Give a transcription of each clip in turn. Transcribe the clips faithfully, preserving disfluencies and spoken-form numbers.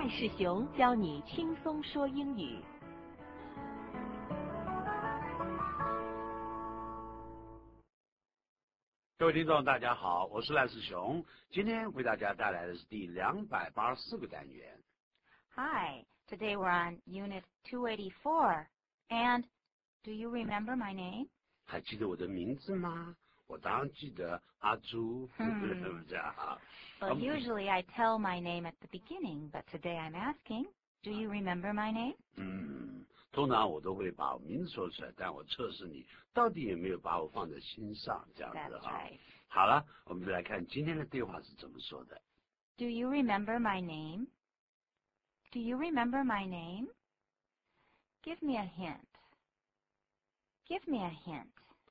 赖世雄教你轻松说英语。 各位听众，大家好，我是赖世雄，今天为大家带来的是第两百八十四个单元。 Hi, today we're on Unit two eighty-four. And do you remember my name? 还记得我的名字吗？我当然记得，阿朱。 Hmm. 这样啊。 Well, usually I tell my name at the beginning, but today I'm asking, do you remember my name? 嗯，通常我都会把我名字说出来，但我测试你到底有没有把我放在心上，这样子 That's 啊。 right. 好了，我们就来看今天的对话是怎么说的。 Do you remember my name? Do you remember my name? Give me a hint. Give me a hint.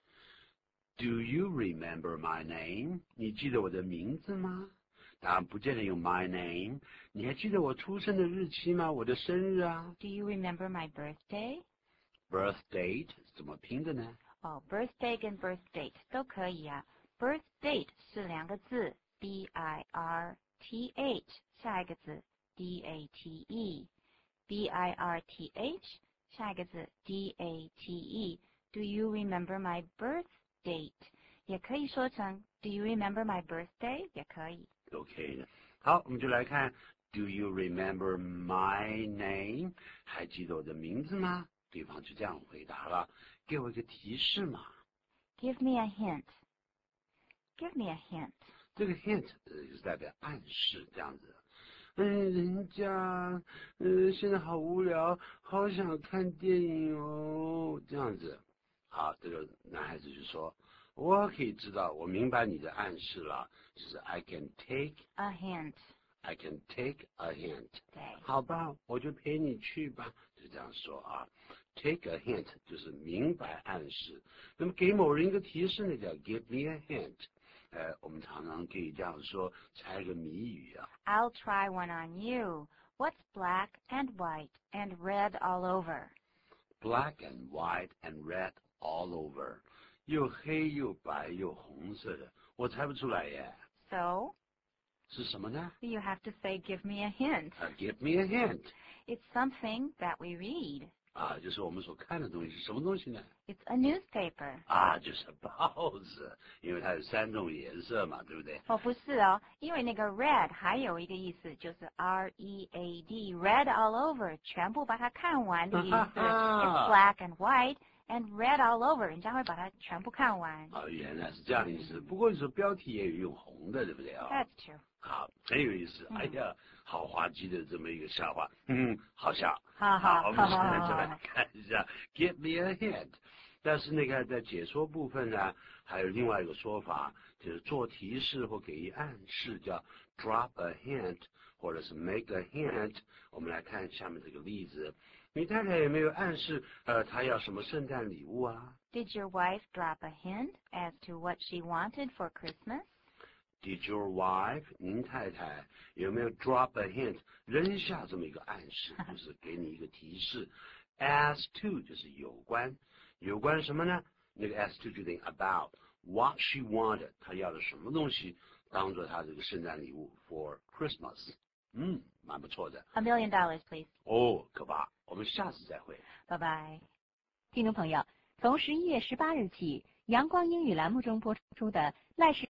Do you remember my name? 你记得我的名字吗？当然不见得用 my name。你还记得我出生的日期吗？我的生日啊。 Do you remember my birthday? Birth date 怎么拼的呢？ 哦 birthday 跟 birth date 都可以啊。birth date 是两个字 B I R T H， 下一个字 D A T E。B I R T H， 下一个字 D A T E。Do you remember my birth date？ 也可以说成 Do you remember my birthday？ 也可以。 OK 的，好，我们就来看 Do you remember my name？ 还记得我的名字吗？对方就这样回答了，给我一个提示嘛。 Give me a hint. Give me a hint. 这个 hint 呃是代表暗示这样子。嗯，人家呃现在好无聊，好想看电影哦，这样子。好，这个男孩子就说。我可以知道，我明白你的暗示了，就是 I can take A hint. I can take a hint。 对。 好吧，我就陪你去吧，就这样说啊。Take a hint 就是明白暗示。那么给某人一个提示呢，叫 give me a hint。呃，我们常常可以这样说，猜个谜语啊。 I'll try one on you. What's black and white and red all over? Black and white and red all over。又黑又白又红色的，我猜不出来耶。 So? 是什么呢？ You have to say, give me a hint. Uh, give me a hint. It's something that we read. 啊，就是我们所看的东西是什么东西呢？ It's a newspaper. 啊，就是报纸，因为它有三种颜色嘛，对不对？ 哦，不是哦，因为那个 red 还有一个意思就是 R E A D, read all over, 全部把它看完的意思。It's black and white and read all over, 人家会把它全部看完。 啊，原来是这样的意思。不过你说标题也有用红的，对不对啊？ That's true. 好，很有意思。哎呀，好滑稽的这么一个笑话，嗯，好笑。 好好， 我们现在就来看一下 ，Give me a hint。但是那个在解说部分呢，还有另外一个说法，就是做提示或给予暗示，叫 drop a hint， 或者是 make a hint。我们来看下面这个例子，你太太有没有暗示，呃，她要什么圣诞礼物啊 Did your wife drop a hint as to what she wanted for Christmas? ？Did your wife， 您太太有没有 drop a hint， 扔下这么一个暗示，就是给你一个提示 ？As to 就是有关，有关什么呢？那个 as to 就等于 about what she wanted， 她要的什么东西当做她这个圣诞礼物 for Christmas。嗯，蛮不错的。 A million dollars, please. 哦，可怕！我们下次再会。 拜拜。 听众朋友，从十一月十八日起，阳光英语栏目中播出的赖世